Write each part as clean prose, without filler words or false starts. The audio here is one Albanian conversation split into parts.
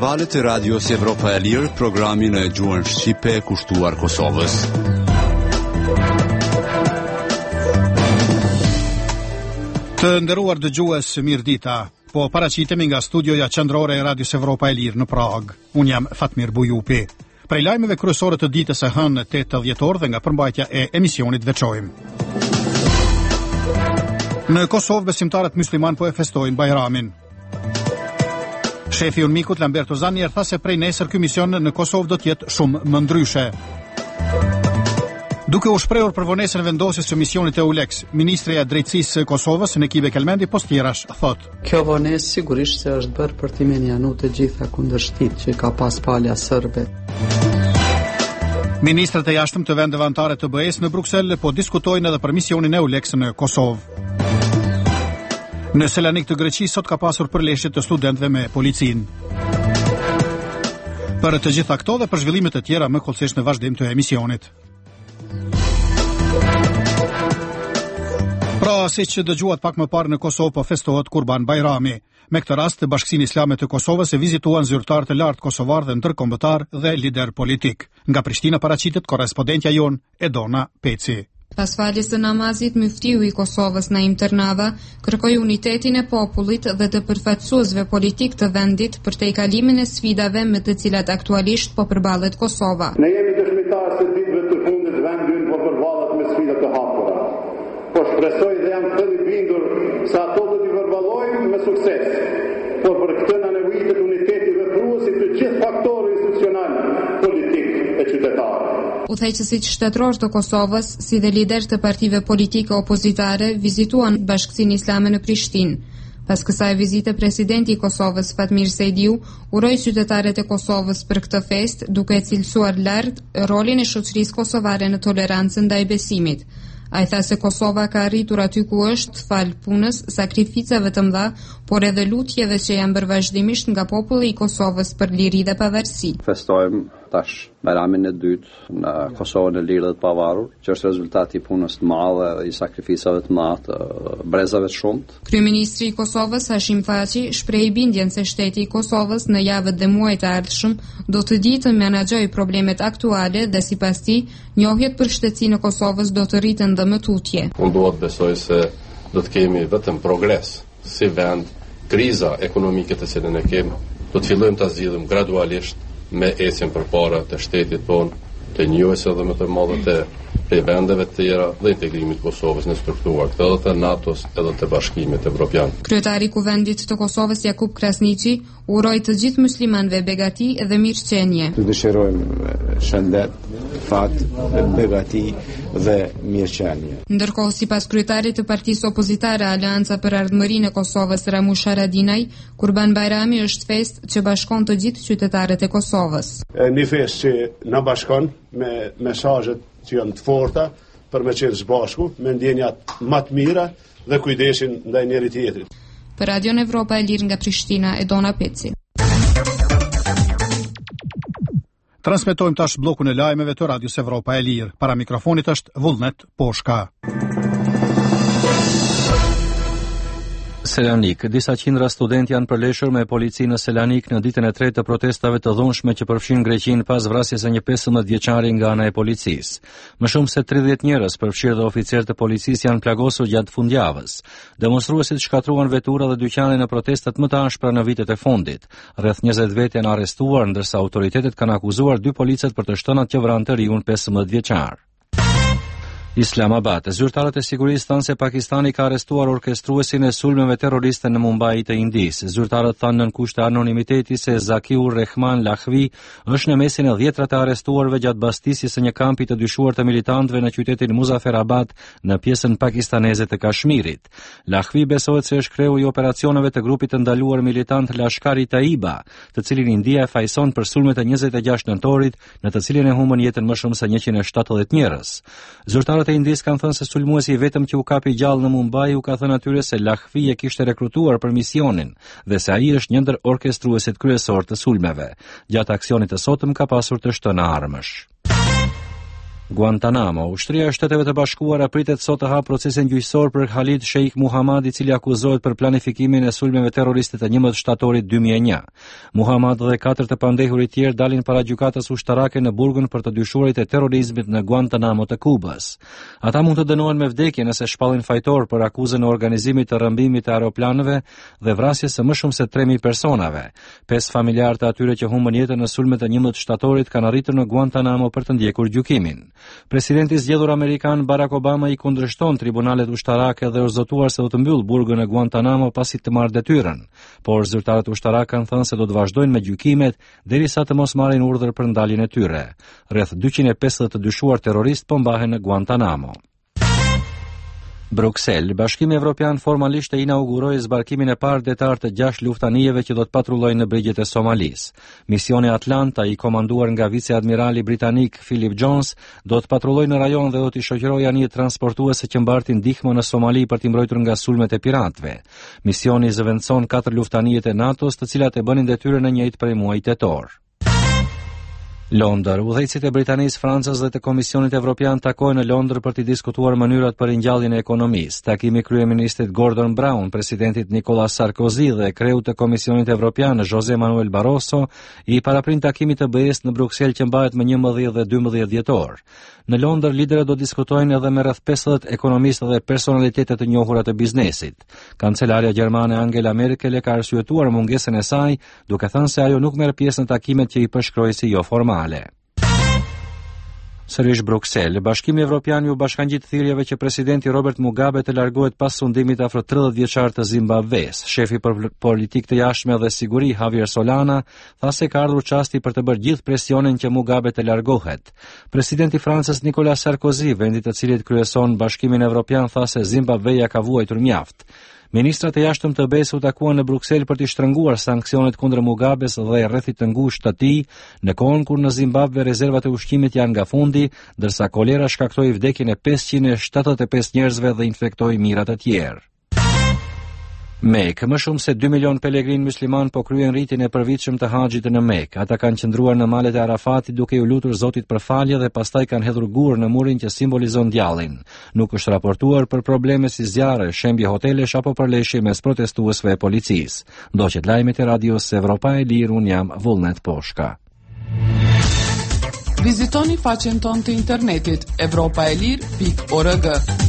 valët e Radios Evropa e Lirë, programin e gjuhën shqipe kushtuar Kosovës. Të nderuar dëgjues, mirëdita. Po paraqitemi nga studioja qendrore e Radios Evropa e Lirë në Prag. Unë jam Fatmir Bujupi. Prej lajmeve kryesore të ditës së hënë 8 dhjetor dhe nga përmbajtja e emisionit veçojmë. Në Kosovë besimtarët musliman po e festojnë Bajramin. Shefi Unmikut Lamberto Zannier tha se prej nesër ky mision në Kosovë do të jetë shumë më ndryshe. Duke u shprehur për vonesën e vendosjes së misionit e ULEX, ministreja e drejtësisë së Kosovës Nekibe Kelmendi Postirash thotë: Kjo vonesë sigurisht se është bërë për t'i menjanu të gjitha kundërshtit që ka pas palja serbe. Ministrat e jashtëm të vendeve anëtare të BE-s në Bruksel po diskutojnë edhe për misionin e ULEX në Kosovë. Në Selanik të Greqisë sot ka pasur përleshje të studentëve me policinë. Për të gjitha këto dhe për zhvillimet e tjera më kollësisht në vazhdim të emisionit. Pra, siç dëgjuat pak më parë, në Kosovë po festohet Kurban Bajrami. Me këtë rast, Bashkësinë Islame të Kosovës e vizituan zyrtar të lartë kosovar dhe ndërkombëtar dhe lider politik. Nga Prishtina paraqitet korrespondentja jon Edona Peci. Pas faljes së namazit, muftiu i Kosovës Naim Tërnava kërkoi unitetin e popullit dhe të përfaqësuesve politik të vendit për te kalimin e sfidave me të cilat aktualisht po përballet Kosova. Ne jemi dëshmitarë se ditëve të fundit vendi ynë po përballet me sfida të hapura. Po shpresoj dhe jam të bindur se ato do t'i përballojmë me sukses. Por për këtë na nevojitet uniteti vepruesi të gjithë faktorëve institucional, politik e qytetar. Udhëheqësit shtetëror të Kosovës, si dhe lider të partive politike opozitare, vizituan Bashkësinë Islame në Prishtinë. Pas kësaj vizite, presidenti i Kosovës Fatmir Sejdiu uroi qytetarët e Kosovës për këtë festë, duke e cilësuar lart rolin e shoqërisë kosovare në tolerancën ndaj besimit. Ai tha se Kosova ka arritur aty ku është fal punës, sakrificave të mëdha, por edhe lutjeve që janë bërë vazhdimisht nga populli i Kosovës për liri dhe pavarësi. Festojmë tash Bajramin e dytë në Kosovën e lirë dhe të pavarur, që është rezultati i punës të madhe dhe i sakrificave të mëdha të brezave të shumt. Kryeministri i Kosovës Hashim Thaçi shprehi bindjen se shteti i Kosovës në javët dhe muajt e ardhshëm do të di të menaxhojë problemet aktuale dhe sipas tij, njohjet për shtetësinë e Kosovës do të rriten dhe më tutje. Unë duhet besoj se do të kemi vetëm progres si vend. Kriza ekonomike të cilën e kemi do të fillojmë ta zgjidhim gradualisht me ecjen përpara të shtetit tonë, të njohjes edhe më të madhe të vendeve të tjera dhe integrimit të Kosovës në struktura këtë edhe të NATO-s edhe të Bashkimit Evropian. Kryetari i Kuvendit të Kosovës Jakub Krasniqi uroi të gjithë muslimanëve begati dhe mirëqenie. Të dëshirojmë shëndet, fat, begati dhe mirëqenie. Ndërkohë, sipas kryetarit të partisë opozitare Aleanca për Ardhmërinë e Kosovës Ramush Haradinaj, Kurban Bajrami është festë që bashkon të gjithë qytetarët e Kosovës. Një festë që na bashkon me mesazhet që janë të forta për me qenë së bashku, me ndjenjat më të mira dhe kujdesin ndaj njëri tjetrit. Për Radion Evropa e Lirë nga Prishtina, Edona Peci. Transmetojmë tash bllokun e lajmeve të Radios Evropa e Lirë. Para mikrofonit është Vullnet Poshka. Selanik. Disa qindra student janë përleshur me policinë në Selanik në ditën e tretë të protestave të dhunshme që përfshin Greqinë pas vrasjes së një 15 vjeçari nga ana e policisë. Më shumë se 30 njerëz, përfshirë dhe oficerë të policisë, janë plagosur gjatë fundjavës. Demonstruesit shkatruan vetura dhe dyqane në protestat më të ashpra në vitet e fundit. Rreth 20 vjet janë arrestuar, ndërsa autoritetet kanë akuzuar 2 policët për të shtënat që vranë të riun 15 vjeçar. Islamabad. Zyrtarët e sigurisë thanë se Pakistani ka arrestuar orkestruesin e sulmeve terroriste në Mumbai të Indisë. Zyrtarët thanë nën kusht të anonimiteti se Zakiur Rehman Lahvi është në mesin e 10 të arrestuarve gjatë bastisjes së një kampi të dyshuar të militantëve në qytetin Muzaffarabad në pjesën pakistaneze të Kashmirit. Lahvi besohet se është kreu i operacioneve të grupit të ndaluar militant Lashkari Taiba, të cilin India e fajson për sulmet e 26 nëntorit, në të cilin e humbën jetën më shumë se 170 njerëz. Zyrtarët e Indisë kanë thënë se sulmuesi vetëm që u kapi gjallë në Mumbai u ka thënë atyre se Lahvi e kishte rekrutuar për misionin dhe se ai është një ndër orkestruesit kryesor të sulmeve. Gjatë aksionit të sotëm ka pasur të shtënë armësh. Guantanamo. Ushtria e Shteteve të Bashkuara pritet sot të hapë procesin gjyqësor për Khalid Sheikh Muhammad, i cili akuzohet për planifikimin e sulmeve terroriste të 11 shtatorit 2001. Muhammad dhe 4 të pandehurit tjerë dalin para gjykatës ushtarake në Burgun për të dyshuarit e terrorizmit në Guantanamo të Kubës. Ata mund të dënohen me vdekje nëse shpallin fajtor për akuzën e organizimit të rrëmbimit të aeroplanëve dhe vrasjes së më shumë se 3000 personave. 5 familjarë të atyre që humbën jetën në sulmet e 11 shtatorit kanë arritur në Guantanamo për të ndjekur gjykimin. Presidenti i zgjedhur amerikan Barack Obama i kundërshton tribunalet ushtarake dhe është zotuar se do të mbyll burgun e Guantanamo pasi të marrë detyrën, por zyrtarët ushtarak kanë thënë se do të vazhdojnë me gjykimet derisa të mos marrin urdhër për ndaljen e tyre. Rreth 250 të dyshuar terroristë po mbahen në Guantanamo. Bruxelles, Bashkimi Evropian formalisht e inauguroi zbarkimin e parë detar të 6 luftanijeve që do të patrullojnë në brigjet e Somalis. Misioni Atlanta, i komanduar nga viceadmirali britanik Philip Jones, do të patrullojë në rajon dhe do t'i shoqërojë anije transportuese që mbartin ndihmë në Somali për t'i mbrojtur nga sulmet e piratëve. Misioni zëvendëson 4 luftanijet e NATO-s, të cilat e bënin detyrën në njëjtë prej muajit tetor. Londër. Udhëheqësit e Britanisë, Francës dhe të Komisionit Evropian takojnë në Londër për të diskutuar mënyrat për ringjalljen e ekonomisë. Takimi kryeministrit Gordon Brown, presidentit Nicolas Sarkozy dhe kreut të Komisionit Evropian José Manuel Barroso i paraprin takimit të BE-s në Bruksel që mbahet më 11 dhe 12 dhjetor. Në Londër, liderët do diskutojnë edhe me rreth 50 ekonomistë dhe personalitete të njohura të biznesit. Kancelaria gjermane Angela Merkel e ka arsyetuar mungesën e saj, duke thënë se ajo nuk merr pjesë në takimet që i përshkroi si jo formale. Sërish Bruksel, Bashkimi Evropian ju bashkangjit thirrjeve që presidenti Robert Mugabe të largohet pas sundimit afër 30 vjeçar të Zimbabves. Shefi për politikë të jashtme dhe siguri Javier Solana tha se ka ardhur çasti për të bërë gjithë presionin që Mugabe të largohet. Presidenti i Francës Nicolas Sarkozy, vendit të cilit kryeson Bashkimin Evropian, tha se Zimbabveja ka vuajtur mjaft. Ministrat e jashtëm të BE-s u takuan në Bruksel për të shtrënguar sanksionet kundër Mugabes dhe rrethit të ngushtë të tij, në kohën kur në Zimbabve rezervat e ushqimit janë nga fundi, ndërsa kolera shkaktoi vdekjen e 575 njerëzve dhe infektoi mijëra të tjerë. Mekë, më shumë se 2 milion pelegrin musliman po kryen ritin e përvitshëm të haxhit në Mekë. Ata kanë qëndruar në malet e Arafatit duke u lutur Zotit për falje dhe pastaj kanë hedhur gur në murin që simbolizon djallin. Nuk është raportuar për probleme si zjarre, shembje hotelesh apo përleshje mes protestuesve e policisë. Ndoqet lajmet e radios Evropa e Lirë, un jam Vullnet Poshka. Vizitoni faqen tonë të internetit evropaelir.org.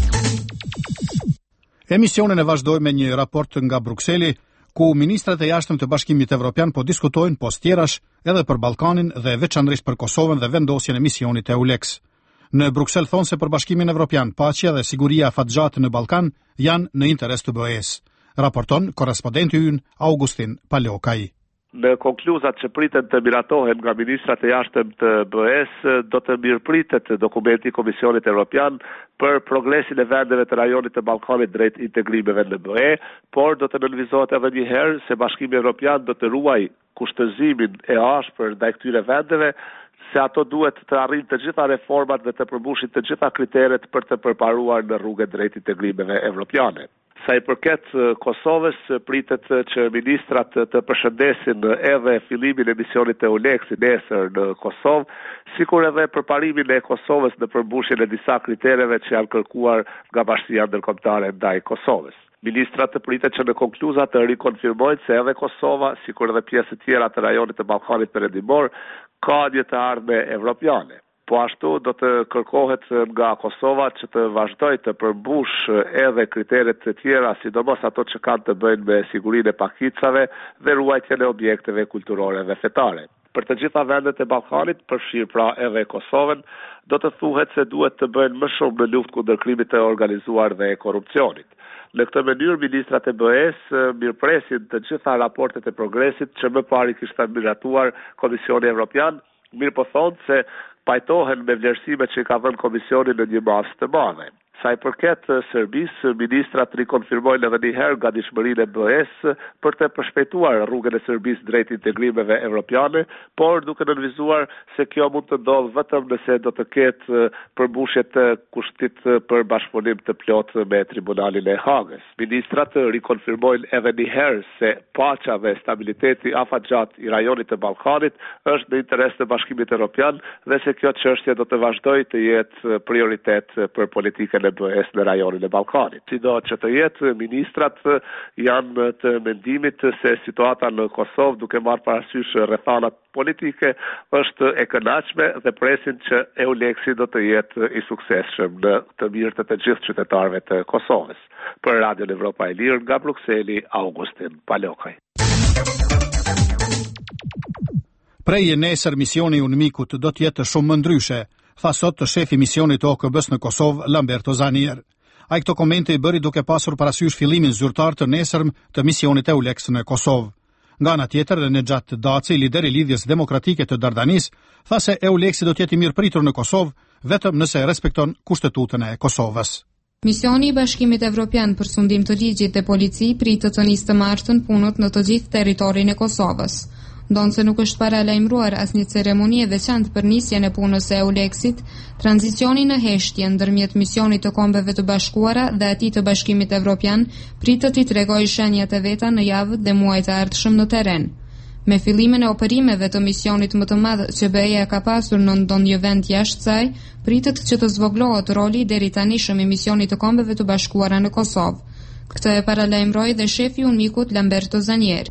Emisionin e vazhdoj me një raport nga Brukseli, ku ministrat e jashtëm të Bashkimit Evropian po diskutojnë postjerash edhe për Ballkanin dhe veçanërisht për Kosovën dhe vendosjen e misionit EULEX. Në Bruksel thonë se për Bashkimin Evropian, paqja dhe siguria afatgjatë në Ballkan janë në interes të BE-s. Raporton korrespondenti ynë Augustin Palokaj. Në konkluzat që pritet të miratohen nga ministrat e jashtëm të BE-s, do të mirëpritet dokumenti i Komisionit Evropian për progresin e vendeve të rajonit të Ballkanit drejt integrimeve në BE, por do të nënvizohet edhe një herë se Bashkimi Evropian do të ruaj kushtëzimin e ashpër ndaj këtyre vendeve, se ato duhet të arrijnë të gjitha reformat dhe të përmbushin të gjitha kriteret për të përparuar në rrugën drejt integrimeve evropiane. Sa i përket Kosovës, pritet që ministrat të përshëndesin edhe fillimin e misionit EULEX nesër në Kosovë, sikur edhe përparimin e Kosovës në përmbushjen e disa kritereve që janë kërkuar nga Bashkia Ndërkombëtare ndaj Kosovës. Ministrat të pritet që në konkluzat të rikonfirmojnë se edhe Kosova, sikur edhe pjesë të tjera të rajonit të Ballkanit Perëndimor, ka një të ardhme evropiane. Po ashtu do të kërkohet nga Kosova që të vazhdoj të përmbush edhe kriteret të tjera, sidomos ato që kanë të bëjnë me sigurinë e pakicave dhe ruajtjen e objekteve kulturore dhe fetare. Për të gjitha vendet e Ballkanit, përfshirë pra edhe Kosovën, do të thuhet se duhet të bëjnë më shumë në luftë kundër krimit të organizuar dhe korrupsionit. Në këtë mënyrë, ministrat e BE-s mirëpresin të gjitha raportet e progresit që më pari kishte miratuar Komisioni Evropian, mirë po thonë se pajtohen me vlerësimet që ka dhënë Komisioni në një masë të madhe. Sa i përket Serbisë, ministrat rikonfirmojnë edhe një herë gatishmërinë e BE-s për të përshpejtuar rrugën e Serbisë drejt integrimeve evropiane, por duke nënvizuar se kjo mund të ndodhë vetëm nëse do të ketë përmbushje të kushtit për bashkëpunim të plot me Tribunalin e Hagës. Ministrat rikonfirmojnë edhe një herë se paqja dhe stabiliteti afatgjat i rajonit të Ballkanit është në interes të Bashkimit Evropian dhe se kjo çështje do të vazhdojë të jetë prioritet për politikën e BE-s në rajonin e Ballkanit. Sido që të jetë, ministrat janë të mendimit se situata në Kosovë, duke marrë parasysh rrethanat politike, është e kënaqshme dhe presin që EULEX-i do të jetë i suksesshëm në të mirët të gjithë qytetarëve të Kosovës. Për Radio Evropa e Lirë, nga Brukseli, Augustin Palokaj. Prej nesër misioni i UNMIK-ut do të jetë shumë më ndryshe, tha sot shefi misionit OKB-s në Kosovë, Lamberto Zanier. Ai këto komente i bëri duke pasur parasysh fillimin zyrtar të nesërm të misionit EULEX në Kosovë. Nga ana tjetër, Nejat Daci, lideri i Lidhjes Demokratike të Dardanis, tha se EULEX-i do të jetë i mirëpritur në Kosovë vetëm nëse respekton kushtetutën e Kosovës. Misioni i Bashkimit Evropian për sundim të ligjit dhe polici pritet të nisë të martën punët në të gjithë territorin e Kosovës. Ndonë se nuk është paralajmëruar asnjë ceremoni e veçantë për nisjen e punës së EULEX-it, tranzicioni në heshtje ndërmjet misionit të Kombeve të Bashkuara dhe atij të Bashkimit Evropian pritet i tregojë shenjat e veta në javët dhe muajt e ardhshëm në terren. Me fillimin e operimeve të misionit më të madh që BE-ja ka pasur në ndonjë vend jashtë saj, pritet që të zvoglohet roli deri tanishëm i misionit të Kombeve të Bashkuara në Kosovë. Këtë e paralajmëroi dhe shefi i UNMIK-ut Lamberto Zanier.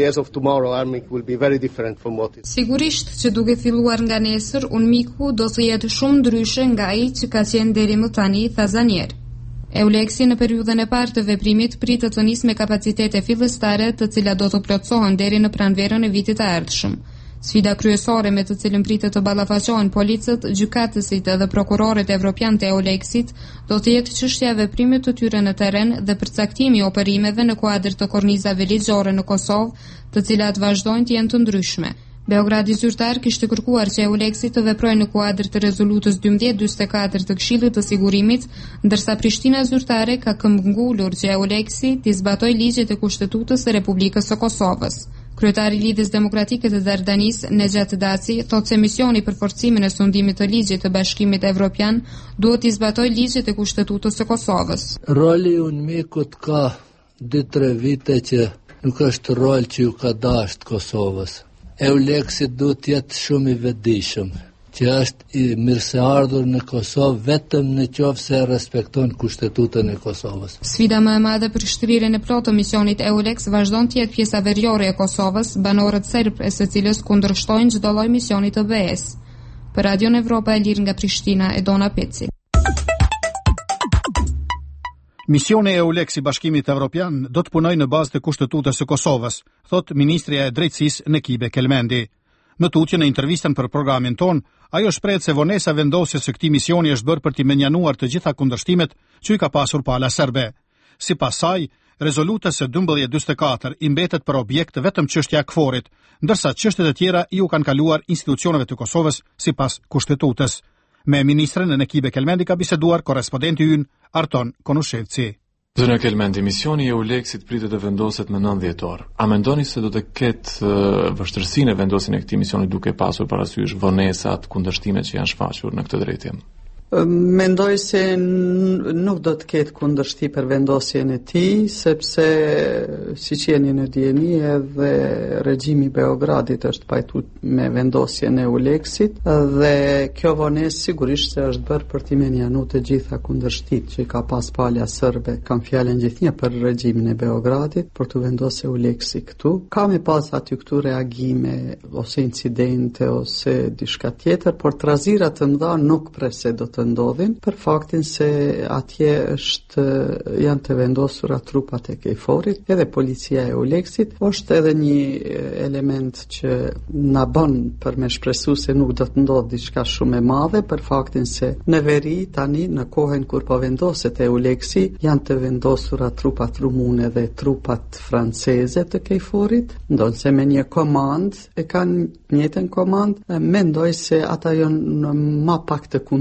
Sigurisht që duke filluar nga nesër, UNMIK-u do të jetë shumë ndryshe nga ai që ka qenë deri më tani, tha Zanier. EULEX-i në periudhën e parë të veprimit pritet të nisë me kapacitete fillestare, të cilat do të plotësohen deri në pranverën e vitit të ardhshëm. Sfida kryesore me të cilën pritet të ballafaqohen policët, gjykatësit dhe prokurorët evropian të EULEX-it do të jetë çështja e veprimit të tyre në terren dhe përcaktimi i operimeve në kuadër të kornizave ligjore në Kosovë, të cilat vazhdojnë të jenë të ndryshme. Beogradi zyrtar kishte kërkuar që EULEX-i të veprojë në kuadër të rezolutës 1244 të Këshillit të Sigurimit, ndërsa Prishtina zyrtare ka këmbëngulur që EULEX-i të zbatojë ligjet e Kushtetutës së Republikës së Kosovës. Kryetari i Lidhjes Demokratike të Dardanis, Nejat Daci, thotë se misioni për forcimin e sundimit të ligjit të Bashkimit Evropian duhet të zbatojë ligjet e Kushtetutës së Kosovës. Roli i UNMIK-ut ka 2-3 vite që nuk është rol që ju ka dashur Kosovës. EULEX-i duhet të jetë shumë i vetëdijshëm, që është i mirëseardhur në Kosovë vetëm në qoftë se respekton Kushtetutën e Kosovës. Sfida më e madhe për shtrirjen e plotë të misionit EULEX vazhdon të jetë pjesa veriore e Kosovës, banorët serb e së cilës kundërshtojnë çdo lloj misioni të BE-s. Për Radio Evropa e Lirë nga Prishtina, Edona Peci. Misioni e EULEX i Bashkimit Evropian do të punojë në bazë të Kushtetutës së Kosovës, thot Ministria e Drejtësisë Nekibe Kelmendi. Në tutje në intervistën për programin ton, ajo shprehet se vonesa vendosjes së këtij misioni është bërë për të menjanuar të gjitha kundërshtimet që i ka pasur pala serbe. Sipas saj, rezoluta së 1244 i mbetet për objekt vetëm çështja e KFOR-it, ndërsa çështjet e tjera i u kanë kaluar institucioneve të Kosovës sipas Kushtetutës. Me ministren e Nekibe Kelmendi ka biseduar korrespondenti ynë Arton Konushevci. Zënë Kelmendi, misioni e EULEX-it pritet të vendoset në 9 dhjetor. A mendoni se do të ketë vështirësinë e vendosjen e këtij misioni duke pasur parasysh vonesat, kundërshtimet që janë shfaqur në këtë drejtim? Mendoj se nuk do të ketë kundërshtim për vendosjen e tij, sepse siç jeni në dieni edhe regjimi i Beogradit është pajtuar me vendosjen e EULEX-it dhe kjo vonesë sigurisht se është bërë për të menjanuar të gjitha kundërshtimet që ka pas palja serbe, kanë fjalën gjithnjë për regjimin e Beogradit për të vendosur EULEX-i këtu. Ka me pas aty këtu reagime ose incidente ose diçka tjetër, por trazira të mëdha nuk prese do të ndodhin për faktin se atje janë të vendosura trupat e KFOR-it, edhe policia e EULEX-it, është edhe një element që na bën për me shpresu se nuk do të ndodhë diçka shumë e madhe, për faktin se në veri tani në kohën kur po vendoset EULEX-i janë të vendosura trupat rumune dhe trupat franceze të KFOR-it, ndonë se me një komand e kanë njëjtën komand, mendoj se ata janë më pak të kundërshtuar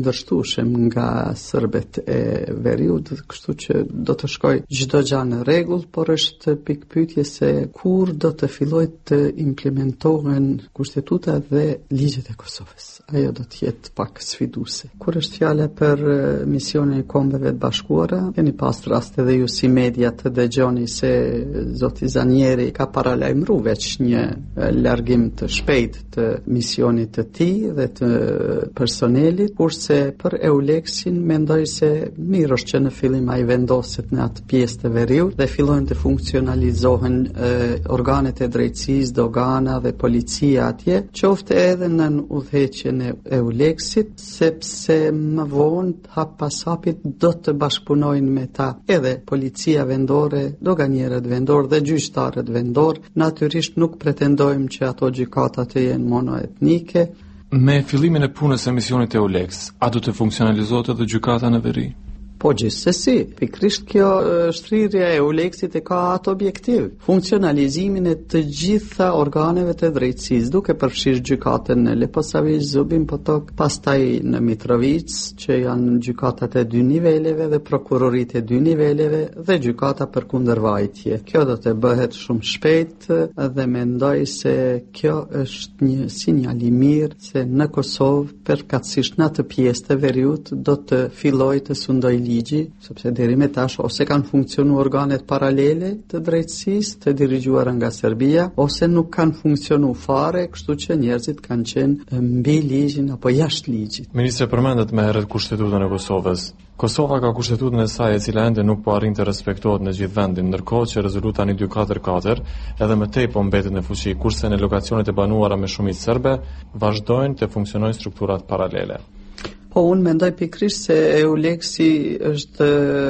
pushim nga sërbet e veriut, kështu që do të shkoj çdo gjë në rregull, por është pikpyetje se kur do të filloj të implementohen kushtetuta dhe ligjet e Kosovës. Ajo do të jetë pak sfiduese. Kur është fjala për misionin e Kombeve të Bashkuara, keni pas rast edhe ju si media të dëgjoni se zoti Zanieri ka paralajmëruar veç një largim të shpejt të misionit të tij dhe të personelit, kurse për EULEX-in mendoj se mirë është që në fillim ai vendoset në atë pjesë të veriut dhe fillojnë të funksionalizohen organet e drejtësisë, dogana dhe policia atje, qoftë edhe në udhëheqjen e EULEX-it, sepse më vonë hap pas hapit do të bashkëpunojnë me ta edhe policia vendore, doganierët vendor dhe gjyqtarët vendor. Natyrisht nuk pretendojmë që ato gjykata të jenë monoetnike. Me fillimin e punës së misionit EULEX, a do të funksionalizohet edhe gjykata në veri? Po gjithsesi, pikrisht kjo shtrirja e EULEX-it e ka atë objektiv, funksionalizimin e të gjitha organeve të drejtësisë, duke përfshirë gjykatën në Leposavić, Zubin Potok, pastaj në Mitrovic, që janë gjykatat e 2 niveleve dhe prokurorit e 2 niveleve dhe gjykata për kundërvajtje. Kjo do të bëhet shumë shpejt dhe mendoj se kjo është një sinjal i mirë se në Kosovë, përkatësisht në atë pjesë të veriut, do të fillojë të sundojë ligji, sepse deri me tash ose kanë funksionuar organet paralele të drejtësisë të dirigjuara nga Serbia, ose nuk kanë funksionuar fare, kështu që njerëzit kanë qenë mbi ligjin apo jashtë ligjit. Ministre, përmendet më herët kushtetutën e Kosovës. Kosova ka kushtetutën e saj e cila ende nuk po arrin të respektohet në gjithë vendin, ndërkohë që rezoluta 1244 edhe më tej po mbetet në fuqi, kurse në lokacionet e banuara me shumicë serbe vazhdojnë të funksionojnë strukturat paralele. Po unë mendoj pikrisht se EULEX-i është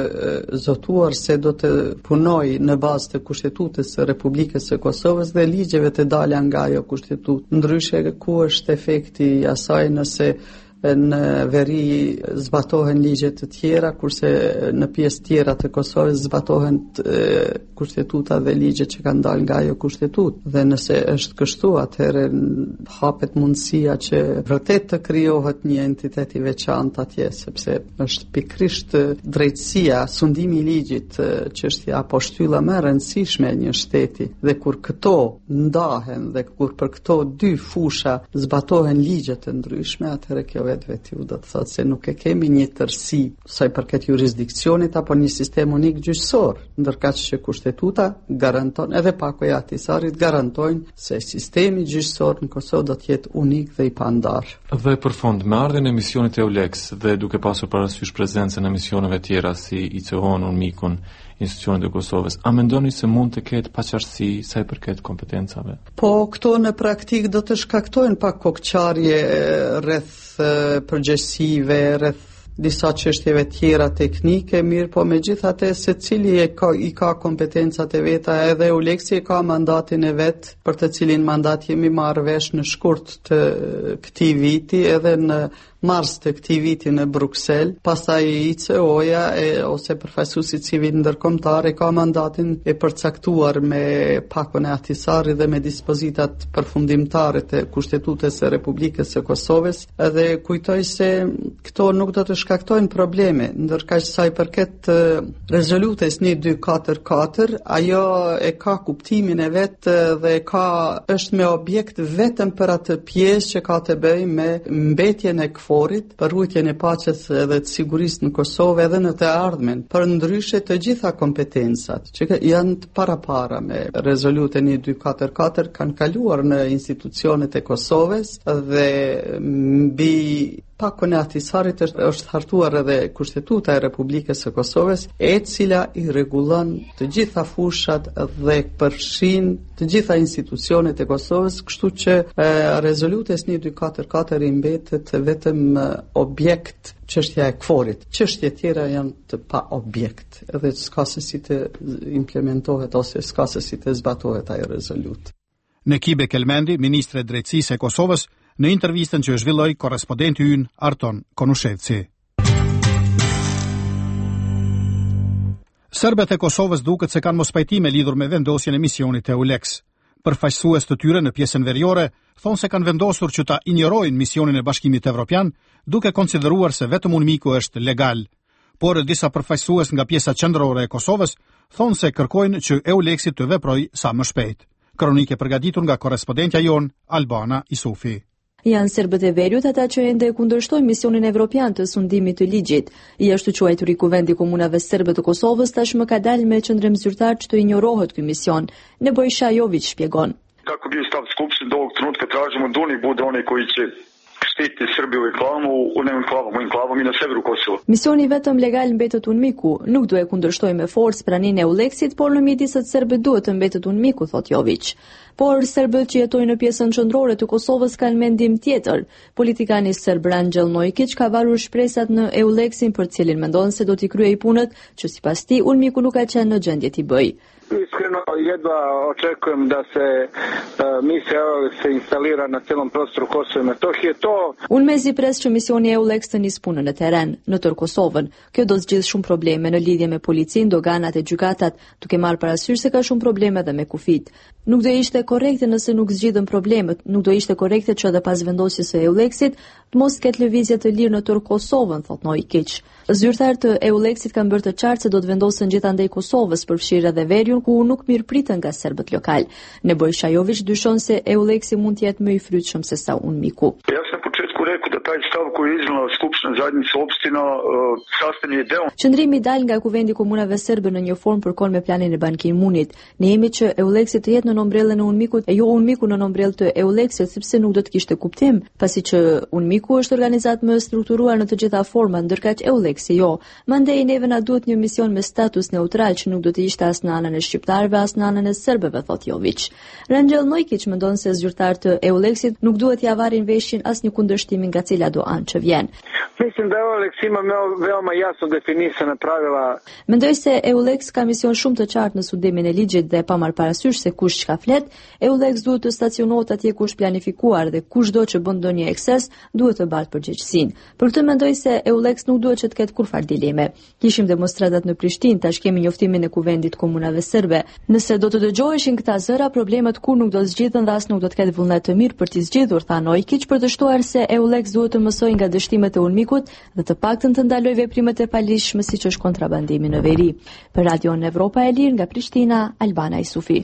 zotuar se do të punoj në bazë të kushtetutës së Republikës së Kosovës dhe ligjeve të dalja nga ajo kushtetutë. Ndryshe ku është efekti i asaj nëse në veri zbatohen ligjet të tjera, kurse në pjesë tjera të Kosovës zbatohen kushtetuta dhe ligjet që kanë dalë nga ajo kushtetutë. Dhe nëse është kështu, atëherë hapet mundësia që vërtet të krijohet një entitet i veçantë atje, sepse është pikrisht drejtësia, sundimi i ligjit, çështja apo shtylla më e rëndësishme e një shteti. Dhe kur këto ndahen dhe kur për këto dy fusha zbatohen ligje të ndryshme, atëherë kjo vetë ju do të thotë se nuk e kemi një tërësi sa i përket jurisdikcionit apo një sistem unik gjyqësor, ndërkaq që kushtetuta garanton, edhe pakoja e Ahtisarit garantojnë se sistemi gjyqësor në Kosovë do të jetë unik dhe i pandarë. Dhe për fond, me ardhen e misionit EULEX dhe duke pasur parasysh prezencën e misioneve tjera si ICO-n, UNMIK-un, institucionet e Kosovës, a mendoni se mund të ketë paqartësi sa i përket kompetencave? Po, këto në praktik do të shkaktojnë pak kokçarje rreth përgjegjësive, rreth disa çështjeve tjera teknike, mirë, po megjithatë secili i ka kompetencat e veta, edhe EULEX-i ka mandatin e vet, për të cilin mandat jemi marrë vesh në shkurt të këtij viti, edhe në mars të këtij viti në Bruksel. Pastaj ICO-ja ose përfaqësuesi civil ndërkombëtar ka mandatin e përcaktuar me pakon e Ahtisarit dhe me dispozitat përfundimtare të Kushtetutës së Republikës së Kosovës, edhe kujtoj se këto nuk do të shkaktojnë probleme, ndërkaq sa i përket rezolutës 1244, ajo e ka kuptimin e vet dhe është me objekt vetëm për atë pjesë që ka të bëjë me mbetjen e për ruajtjen e paqes edhe të sigurisë në Kosovë edhe në të ardhmen, për ndryshe të gjitha kompetencat që janë të para me rezolutën 1244 kanë kaluar në institucionet e Kosovës dhe mbi pakon e Ahtisarit është hartuar edhe Kushtetuta e Republikës së Kosovës, e cila i rregullon të gjitha fushat dhe përfshin të gjitha institucionet e Kosovës, kështu që rezolutës 1244 i mbetet vetëm objekt çështja e kforit. Çështjet tjera janë të pa objekt, edhe s'ka se si të implementohet ose s'ka se si të zbatohet ajo rezolutë. Nekibe Kelmendi, ministre e drejtësisë e Kosovës, në intervistën që zhvilloi korrespondenti ynë Arton Konushevci. Serbët e Kosovës duket se kanë mospajtime lidhur me vendosjen e misionit EULEX. Përfaqësues të tyre në pjesën veriore thonë se kanë vendosur që ta injorojnë misionin e Bashkimit Evropian, duke konsideruar se vetëm UNMIKU është legal. Por disa përfaqësues nga pjesa qendrore e Kosovës thonë se kërkojnë që EULEX-i të veprojë sa më shpejt. Kronike përgatitur nga korrespondentja jon Albana Isufi. Janë serbët e Veriut ata që ende kundërshtojnë misionin evropian të sundimit të ligjit. I ashtu quajtur i Kuvendi i Komunave Serbe të Kosovës tashmë ka dalë me qendrim zyrtar që të injorohet ky mision. Nebojša Jović shpjegon. Kako bio stav Skupštine do ovog trenutka tražimo da oni budu oni koji će štiti Srbiju u enklavom i na severu Kosova. Misioni vetëm legal mbetet UNMIKU, nuk duhet kundërshtojë me forcë praninë e EULEX-it, por në mjedisët serbe duhet të mbetet UNMIKU, thot Jović. Por serbët që jetojnë në pjesën qendrore të Kosovës kanë mendim tjetër. Politikani serb Rangjel Nojkić ka varur shpresat në EULEX-in për cilin mendon se do t'i kryej punët që sipas tij UNMIKU nuk ka qenë në gjendje t'i bëjë. Iskreno jedva očekujem da se misija se instalira na cijelom prostoru Kosova i Metohije. Unë mezi pres që misioni EULEX të nis punën në terren, në tërë Kosovën. Kjo do zgjidh shumë probleme në lidhje me policinë, doganat e gjykatat, duke marrë parasysh se ka shumë probleme edhe me kufit. Nuk do ishte korrekte nëse nuk zgjidhen problemet, nuk do ishte korrekte që edhe pas vendosjes së EULEX-it të mos ketë lëvizje të lirë në tërë Kosovën, thot Nojkić. Zyrtarët të EULEX-it kanë bërë të qartë se do të vendosen gjithandej Kosovës, përfshirë edhe Veriun, ku nuk mirëpritën nga serbët lokal. Nebojša Jović dyshon se EULEX-i mund të jetë më i frytshëm se sa UNMIKU. Ja sam na početku rekao da taj stav koji je iznela Skupština zajednice opština sastavni je deo. Qëndrimi dal nga Kuvendi i Komunave Serbe në një formë përkon me planin e Ban Ki-moonit. Ne jemi që EULEX-i të jetë në ombrellën e UNMIKut e jo UNMIKU në ombrellë të EULEX-it, sepse nuk do të kishte kuptim, pasi që UNMIKU është organizatë më strukturuar në të gjitha format, ndërkaq EULEX-i jo. Mandej neve na duhet një mision me status neutral që nuk do të ishte as në anën e shqiptarëve as në anën e serbëve, thot Jović. Rangjel Nojkić mendon se zyrtarët të EULEX-it nuk duhet t'i avarin veshin asnjë kundërshtimi nga cila do anë që vjen. Mislim da EULEX ima veoma jasno definisana pravila. Mendoj se EULEX ka mision shumë të qartë në studimin e ligjit dhe pa marrë parasysh se kush çka flet, EULEX duhet të stacionohet atje ku është planifikuar dhe kushdo që bën ndonjë ekses duhet të bartë përgjegjësinë. Për këtë mendoj se EULEX nuk duhet që të ketë kurfar dileme. Kishim demonstratat në Prishtinë, tash kemi njoftimin e Kuvendit Komunave Serbe. Nëse do të dëgjoheshin këta zëra, problemet kur nuk do zgjidhen dhe as nuk do të ketë vullnet të mirë për t'i zgjidhur, tha Nojkić, për të shtuar se EULEX duhet të mësojë nga dështimet e UNMIKut dhe të paktën të ndalojë veprimet e palishme siç është kontrabandimi në veri. Për Radio Evropa e Lirë nga Prishtina, Albana Isufi.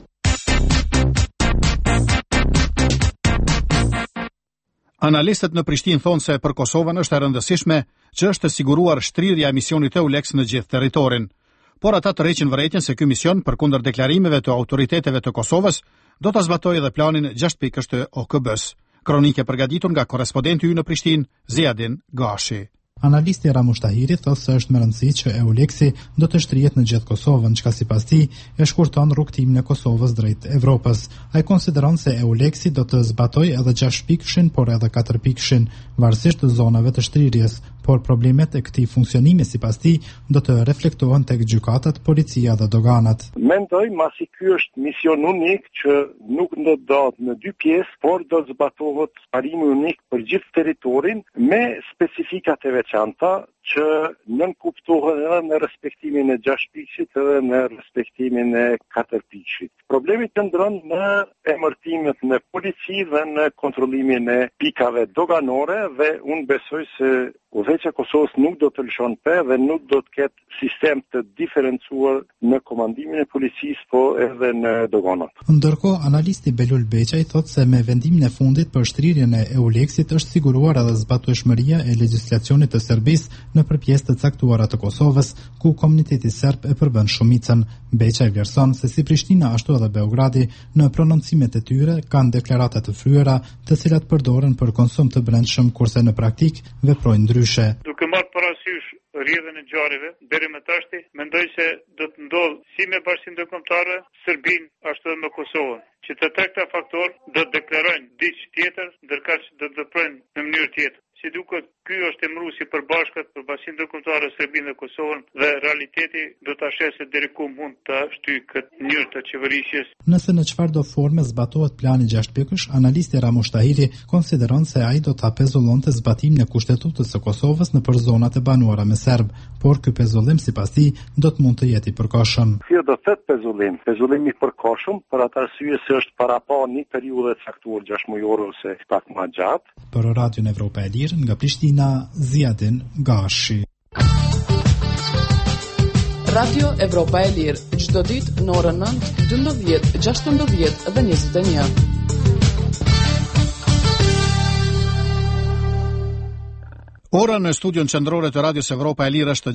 Analistët në Prishtinë thonë se për Kosovën është e rëndësishme që është të siguruar shtrirja e misionit EULEX në gjithë territorin. Por ata tërheqin vërejtjen se ky mision, përkundër deklarimeve të autoriteteve të Kosovës, do ta zbatojë edhe planin 6 pikësh të OKB-s. Kronike përgatitur nga korrespondenti ynë në Prishtinë, Ziadin Gashi. Analisti Ramush Tahiri thotë se është më rëndësi që EULEX-i do të shtrihet në gjithë Kosovën, çka sipas tij e shkurton rrugtimin e Kosovës drejt Evropës. Ai konsideron se EULEX-i do të zbatojë edhe 6 pikëshin, por edhe 4 pikëshin, varësisht të zonave të shtrihrjes, por problemet e këtij funksionimi sipas tij do të reflektohen tek gjykatat, policia dhe doganat. Mendoj masi ky është mision unik që nuk ndodhet në 2 pjesë, por do zbatohet parimi unik për gjithë territorin me specifikat e veçanta që nënkuptohen edhe në respektimin e 6 pikësit edhe në respektimin e 4 pikësit. Problemi qëndron në emërtimet në polici dhe në kontrollimin e pikave doganore dhe unë besoj se udhëheqja e Kosovës nuk do të lëshon pe dhe nuk do të ketë sistem të diferencuar në komandimin e policisë, po edhe në doganat. Ndërkohë, analisti Belul Beqaj thotë se me vendimin e fundit për shtrirjen e EULEX-it është siguruar edhe zbatueshmëria e legjislacionit të Serbisë në pjesë të caktuara të Kosovës, ku komuniteti serb e përbën shumicën. Beqaj vlerëson se si Prishtina ashtu edhe Beogradi në prononcimet e tyre kanë deklarata të fryera, të cilat përdoren për konsum të brendshëm, kurse në praktik veprojnë ndryshe. Duke marrë parasysh rrjedhën e ngjarjeve deri më tashti, mendoj se do të ndodhë si me Bashkinë Ndërkombëtare, Serbinë ashtu edhe me Kosovën, që të këta faktorë do të deklarojnë diçka tjetër, ndërkaq do të veprojnë në mënyrë tjetër. Si duket, Ky është emëruesi për bashkët, për bashkinë ndërkombëtare Serbinë dhe Kosovën dhe realiteti do ta shesë deri ku mund të shtyjë këtë mënyrë të qeverisjes. Nëse në çfarëdo forme zbatohet plani 6 pikësh, analisti Ramush Tahiri konsideron se ai do ta pezullonte zbatimin e kushtetutës së Kosovës nëpër zonat e banuara me serb, por ky pezullim sipas tij do të mund të jetë i përkohshëm. Si do të thotë pezullim i përkohshëm për atë arsye se është para pa një periudhë të caktuar 6 mujore ose pak më gjatë. Për Radion Evropa e Lirë nga Prishtina, Ziadin Gashi. Radio Evropa e Lirë, çdo ditë në orën 9, 12, 16 dhe 21. Ora në studion qendrore të Radios Evropa e Lirë është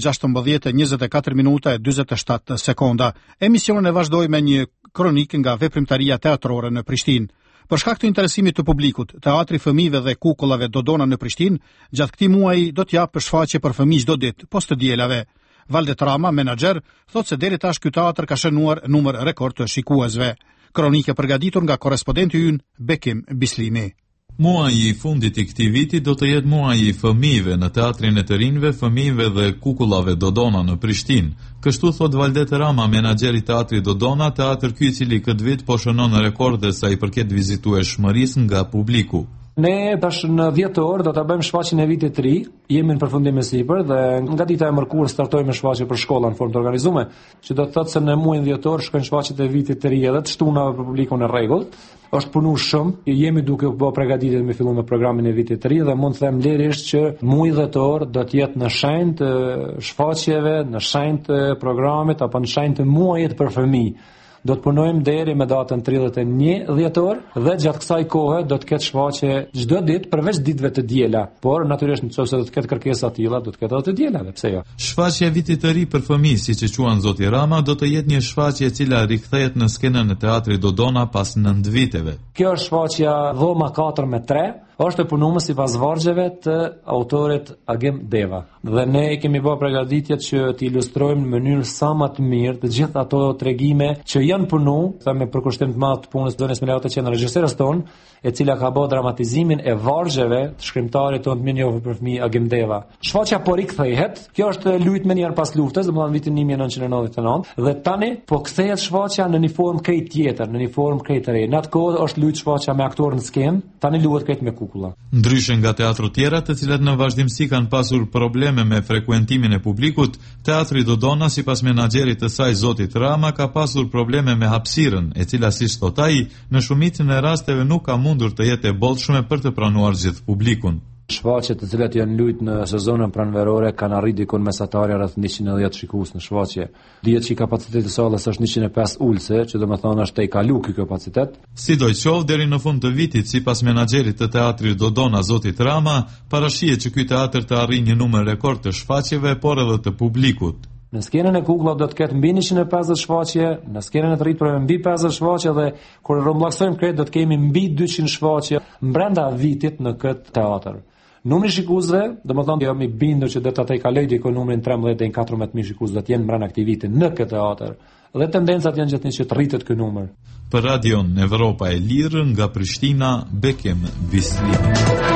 16:24 minuta e 47 sekonda. Emisionin e vazhdoi me një kronikë nga veprimtaria teatrore në Prishtinë. Për shkak të interesimit të publikut, Teatri Fëmijëve dhe Kukullave Dodona në Prishtinë, gjatë këtij muaji do të japë shfaqje për fëmijë çdo ditë, post të dielave. Valdet Rama, menaxher, thotë se deri tash ky teatr ka shënuar numër rekord të shikuesve. Kronikë përgatitur nga korrespondenti ynë Bekim Bislimi. Muaji i fundit i këtij viti do të jetë muaji i fëmijëve në Teatrin e të Rinjve, Fëmijëve dhe Kukullave Dodona në Prishtinë. Kështu thot Valdet Rama, menaxheri i Teatrit Dodona, teatr ky i cili këtë vit po shënon rekorde sa i përket vizitueshmërisë nga publiku. Ne tash në 10 orë do ta bëjmë shfaqjen e vitit të ri, jemi në përfundim e sipër dhe nga dita e mërkurë startojmë shfaqje për shkolla në formë të organizuar, që do të thotë se në muajin 10 orë shkojnë shfaqjet e vitit të ri edhe të shtunave për publikun e rregullt. Është punuar shumë, jemi duke u bë përgatitje me fillim me programin e vitit të ri dhe mund të them lirisht që muaji 10 orë do të jetë në shenjë të shfaqjeve, në shenjë të programit apo në shenjë të muajit për fëmijë. Do të punojmë deri me datën 31 dhjetor dhe gjatë kësaj kohe do të ketë shfaqje çdo ditë përveç ditëve të diela, por natyrisht nëse do të ketë kërkesa të tilla, do të ketë edhe të dielave, pse jo. Shfaqja e vitit të ri për fëmijë, siç e quan zoti Rama, do të jetë një shfaqje e cila rikthehet në skenën e Teatrit Dodona pas 9 viteve. Kjo është shfaqja Dhoma 4/3. Është e punuar sipas vargjeve të autorit Agim Deva. Dhe ne kemi bërë përgatitjet që të ilustrojmë në mënyrë sa më të mirë të gjithë ato tregime që janë punuar me përkushtim të madh të punës Dones Melaute që në regjiserës tonë, e cila ka bërë dramatizimin e vargjeve të shkrimtarit tonë të mirënjohur për fëmijë Agim Deva. Shfaqja po rikthehet. Kjo është lujtë më një herë pas luftës, domethënë vitin 1999, dhe tani po kthehet shfaqja në një formë krejt tjetër, në një formë krejt të re. Në atë kohë është lujtë shfaqja me aktorë në skenë, tani luhet krejt me kukulla. Ndryshe nga teatro tjera, të cilat në vazhdimsi kanë pasur probleme me frekuentimin e publikut, Teatri Dodona, sipas menaxherit të saj zotit Rama, ka pasur probleme me hapësirën, e cila siç thot ai, në shumicën e rasteve nuk ka mundur të jetë e bollshme për të pranuar gjithë publikun. Shfaqjet të cilat janë luajtur në sezonën pranverore kanë arritur dikon mesatarja rreth 110 shikues në shfaqje. Dihet që kapaciteti i sallës është 105 ulse, që domethënë është i kalu ky kapacitet. Sidoqoftë, deri në fund të vitit, sipas menaxherit të Teatrit Dodona zotit Rama, parashihet që ky teatr të arrijë një numër rekord të shfaqjeve, por edhe të publikut. Në skenën e Kukullave do të ketë mbi 150 shfaqje, në skenën e të Rritpërave mbi 50 shfaqje dhe kur rrumbullsojmë krejt do të kemi mbi 200 shfaqje brenda vitit në këtë teatr. Numri shikuesve, domethënë jam i bindur që do të kaloj dikon numrin 13 deri në 14000 shikues do të jenë brenda këtij viti në këtë teatr. Dhe tendencat janë gjithnjë që të rritet ky numër. Për Radion Evropa e Lirë nga Prishtina, Bekim Bislimi.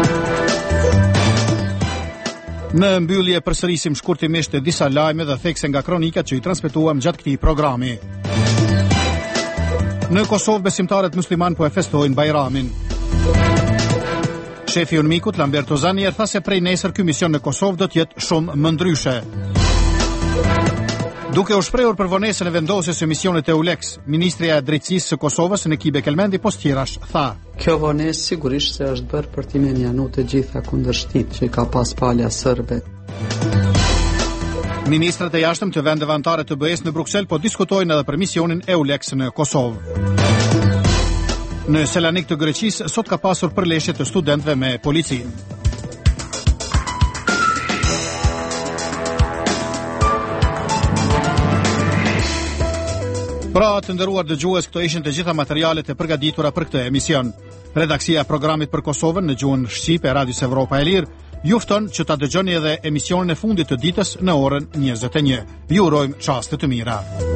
Në mbyllje përsërisim shkurtimisht disa lajme dhe thekse nga kronikat që i transmetuam gjatë këtij programi. Në Kosovë besimtarët musliman po e festojnë Bajramin. Shefi i UNMIK-ut Lamberto Zanier tha se prej nesër ky mision në Kosovë do të jetë shumë më ndryshe. Duke u shprehur për vonesën e vendosjes së misionit EULEX, ministrja e drejtësisë së Kosovës Nekibe Kelmendi Postirash tha: Kjo vonesë sigurisht se është bërë për t'i menjanu të gjitha kundërshtit që ka pas palja serbe. Ministrat e jashtëm të vendeve anëtare të BE-s në Bruksel po diskutojnë edhe për misionin EULEX në Kosovë. Në Selanik të Greqisë sot ka pasur përleshje të studentëve me policinë. Pra, të nderuar dëgjues, këto ishin të gjitha materialet e përgatitura për këtë emision. Redaksia e programit për Kosovën në gjuhën shqipe e Radios Evropa e Lirë ju fton që ta dëgjoni edhe emisionin e fundit të ditës në orën 21. Ju urojmë çaste të mira.